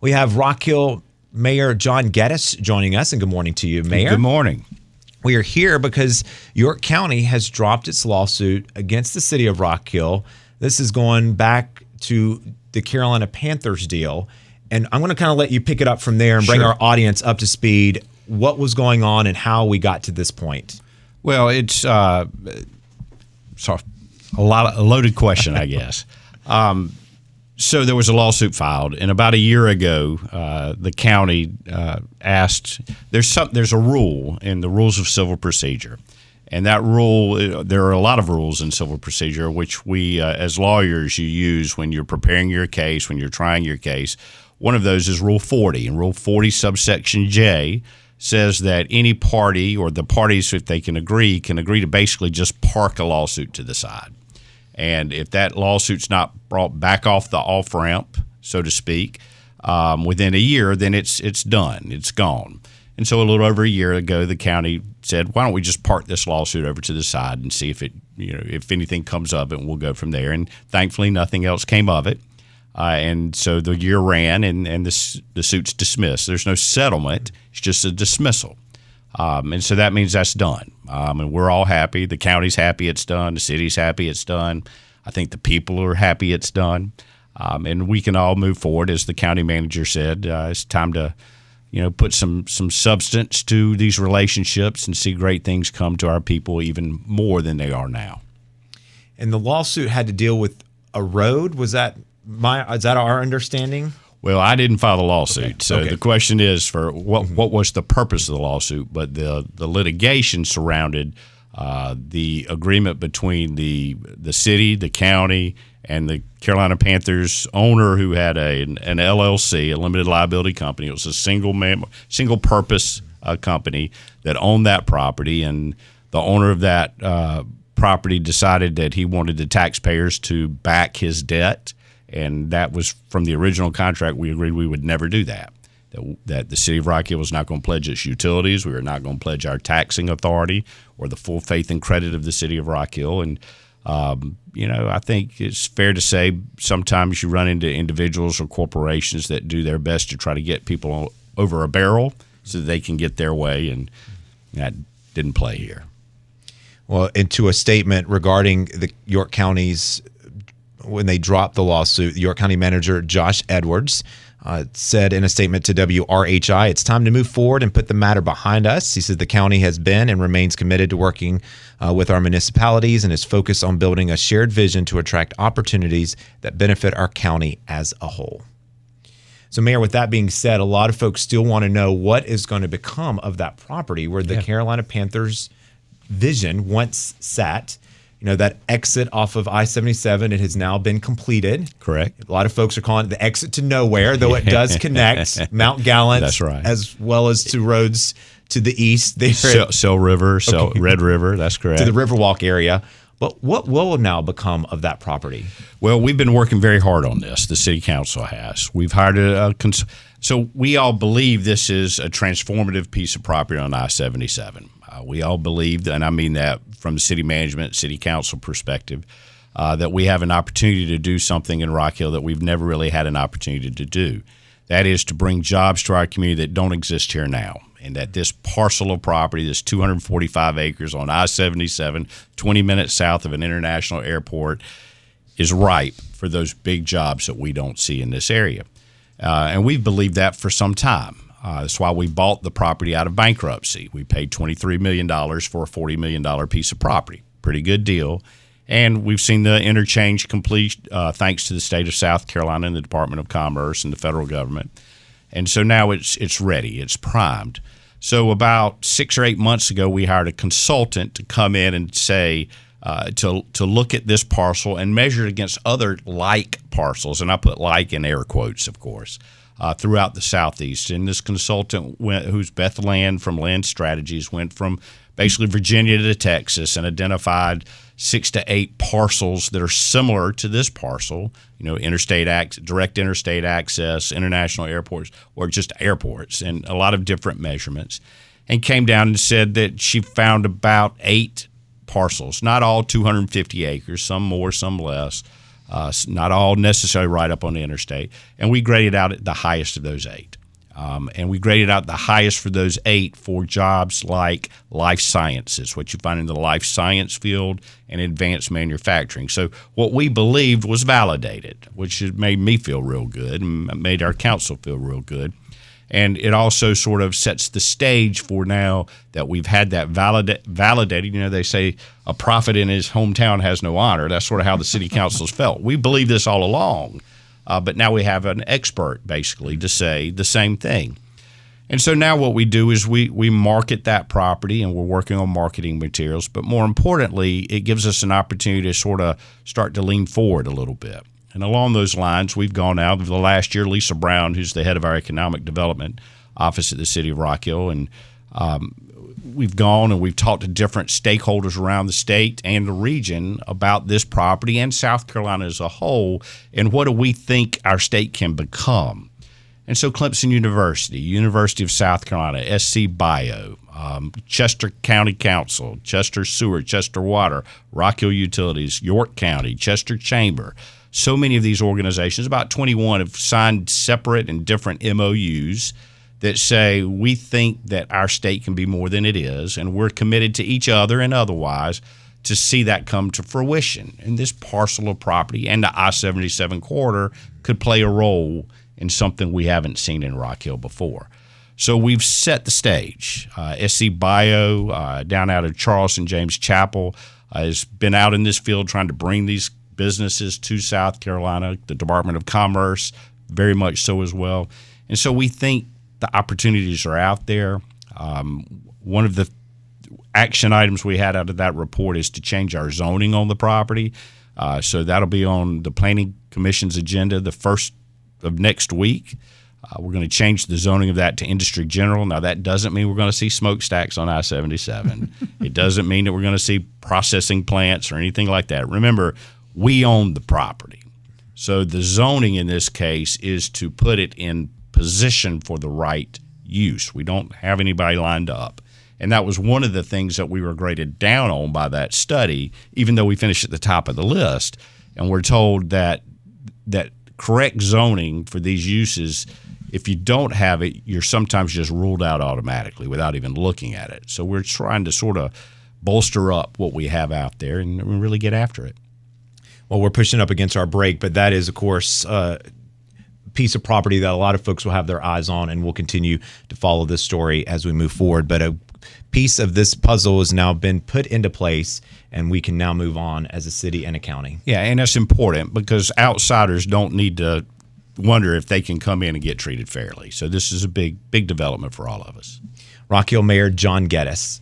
We have Rock Hill Mayor John Geddes joining us, and good morning to you, Mayor. Good morning. We are here because York County has dropped its lawsuit against the city of Rock Hill. This is going back to the Carolina Panthers deal, and I'm going to kind of let you pick it up from there and bring our audience up to speed. What was going on and how we got to this point? Well, it's a loaded question, I guess. So there was a lawsuit filed, and about a year ago, the county asked. There's a rule in the rules of civil procedure, and that rule, there are a lot of rules in civil procedure which we, as lawyers, you use when you're preparing your case, when you're trying your case. One of those is Rule 40, and Rule 40 subsection J says that any party or the parties, if they can agree to basically just park a lawsuit to the side. And if that lawsuit's not brought back off the off-ramp, so to speak, within a year, then it's done. It's gone. And so a little over a year ago, the county said, why don't we just park this lawsuit over to the side and see if if anything comes of it, and we'll go from there. And thankfully, nothing else came of it. And so the year ran, and the suit's dismissed. There's no settlement. It's just a dismissal. And so that means that's done. And we're all happy. The county's happy it's done. The city's happy it's done. I think the people are happy it's done. And we can all move forward. As the county manager said, it's time to put some substance to these relationships and see great things come to our people even more than they are now. And the lawsuit had to deal with a road? Is that our understanding? Well, I didn't file the lawsuit, so the question is for what was the purpose of the lawsuit? But the litigation surrounded the agreement between the city, the county, and the Carolina Panthers owner, who had an LLC, a limited liability company. It was a single purpose company that owned that property, and the owner of that property decided that he wanted the taxpayers to back his debt. And that was from the original contract. We agreed we would never do that. That the city of Rock Hill was not going to pledge its utilities. We were not going to pledge our taxing authority or the full faith and credit of the city of Rock Hill. And I think it's fair to say sometimes you run into individuals or corporations that do their best to try to get people over a barrel so that they can get their way, and that didn't play here. Well, into a statement regarding the York County's. When they dropped the lawsuit, York County Manager Josh Edwards said in a statement to WRHI, it's time to move forward and put the matter behind us. He said the county has been and remains committed to working with our municipalities and is focused on building a shared vision to attract opportunities that benefit our county as a whole. So, Mayor, with that being said, a lot of folks still want to know what is going to become of that property where the Carolina Panthers vision once sat. That exit off of I-77, it has now been completed. Correct. A lot of folks are calling it the exit to nowhere, though it does connect Mount Gallant. That's right. As well as to roads to the east. Shell River, Red River, that's correct. To the Riverwalk area. But what will now become of that property? Well, we've been working very hard on this. The city council has. We've hired so we all believe this is a transformative piece of property on I-77. We all believe, and I mean that from the city management, city council perspective, that we have an opportunity to do something in Rock Hill that we've never really had an opportunity to do. That is to bring jobs to our community that don't exist here now. And that this parcel of property, this 245 acres on I-77, 20 minutes south of an international airport, is ripe for those big jobs that we don't see in this area. And we've believed that for some time. That's why we bought the property out of bankruptcy. We paid $23 million for a $40 million piece of property. Pretty good deal. And we've seen the interchange complete thanks to the state of South Carolina and the Department of Commerce and the federal government. And so now it's ready. It's primed. So about 6 or 8 months ago, we hired a consultant to come in and say to look at this parcel and measure it against other like parcels. And I put like in air quotes, of course. Throughout the Southeast. And this consultant, who's Beth Land from Land Strategies, went from basically Virginia to Texas and identified 6 to 8 parcels that are similar to this parcel, direct interstate access, international airports, or just airports, and a lot of different measurements, and came down and said that she found about 8 parcels, not all 250 acres, some more, some less, not all necessarily right up on the interstate. And we graded out at the highest of those 8. And we graded out the highest for those 8 for jobs like life sciences, what you find in the life science field, and advanced manufacturing. So what we believed was validated, which made me feel real good and made our council feel real good. And it also sort of sets the stage for now that we've had that validated. You know, they say a prophet in his hometown has no honor. That's sort of how the city council's felt. We believed this all along. But now we have an expert, basically, to say the same thing. And so now what we do is we market that property, and we're working on marketing materials. But more importantly, it gives us an opportunity to sort of start to lean forward a little bit. And along those lines, we've gone out over the last year. Lisa Brown, who's the head of our economic development office at the City of Rock Hill, and we've gone and we've talked to different stakeholders around the state and the region about this property and South Carolina as a whole, and what do we think our state can become. And so Clemson University, University of South Carolina, SC Bio, Chester County Council, Chester Sewer, Chester Water, Rock Hill Utilities, York County, Chester Chamber. So many of these organizations, about 21, have signed separate and different MOUs that say we think that our state can be more than it is, and we're committed to each other and otherwise to see that come to fruition. And this parcel of property and the I-77 corridor could play a role in something we haven't seen in Rock Hill before. So we've set the stage. SC Bio, down out of Charleston, James Chapel, has been out in this field trying to bring these businesses to South Carolina. The Department of Commerce, very much so as well. And so we think the opportunities are out there. One of the action items we had out of that report is to change our zoning on the property. So that'll be on the Planning Commission's agenda the first of next week. We're going to change the zoning of that to industry general. Now, that doesn't mean we're going to see smokestacks on I-77. It doesn't mean that we're going to see processing plants or anything like that. Remember, we own the property. So the zoning in this case is to put it in position for the right use. We don't have anybody lined up. And that was one of the things that we were graded down on by that study, even though we finished at the top of the list. And we're told that correct zoning for these uses, if you don't have it, you're sometimes just ruled out automatically without even looking at it. So we're trying to sort of bolster up what we have out there and really get after it. Well, we're pushing up against our break, but that is, of course, piece of property that a lot of folks will have their eyes on, and we'll continue to follow this story as we move forward. But a piece of this puzzle has now been put into place, and we can now move on as a city and a county. Yeah, and that's important because outsiders don't need to wonder if they can come in and get treated fairly. So this is a big development for all of us. Rock Hill Mayor John Geddes.